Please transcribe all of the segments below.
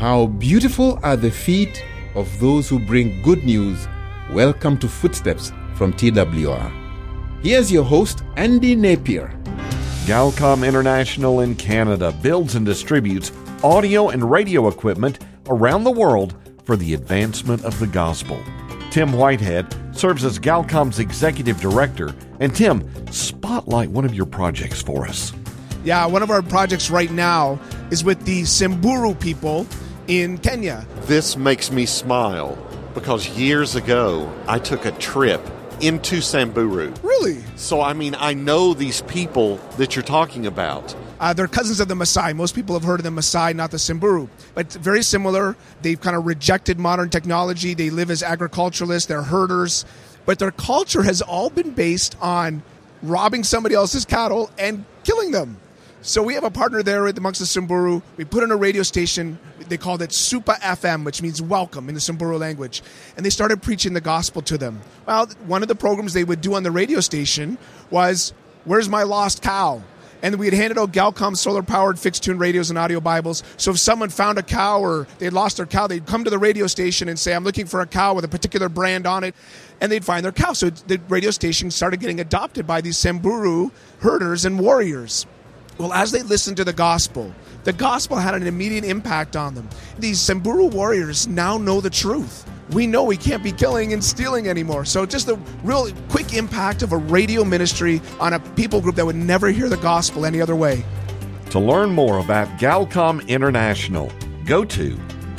How beautiful are the feet of those who bring good news. Welcome to Footsteps from TWR. Here's your host, Andy Napier. Galcom International in Canada builds and distributes audio and radio equipment around the world for the advancement of the gospel. Tim Whitehead serves as Galcom's executive director. And Tim, spotlight one of your projects for us. Yeah, one of our projects right now is with the Samburu people in Kenya. This makes me smile because years ago I took a trip into Samburu. Really? So, I know these people that you're talking about. They're cousins of the Maasai. Most people have heard of the Maasai, not the Samburu. But very similar. They've kind of rejected modern technology. They live as agriculturalists. They're herders. But their culture has all been based on robbing somebody else's cattle and killing them. So we have a partner there amongst the Samburu. We put in a radio station. They called it Supa FM, which means welcome in the Samburu language. And they started preaching the gospel to them. Well, one of the programs they would do on the radio station was, "Where's my lost cow?" And we had handed out Galcom solar-powered fixed-tune radios and audio Bibles. So if someone found a cow or they'd lost their cow, they'd come to the radio station and say, "I'm looking for a cow with a particular brand on it." And they'd find their cow. So the radio station started getting adopted by these Samburu herders and warriors. Well, as they listened to the gospel had an immediate impact on them. These Samburu warriors now know the truth. We know we can't be killing and stealing anymore. So just the real quick impact of a radio ministry on a people group that would never hear the gospel any other way. To learn more about Galcom International, go to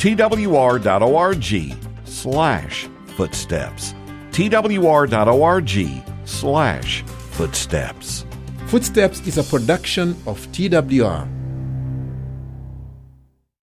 twr.org/footsteps. twr.org/footsteps. Footsteps is a production of TWR.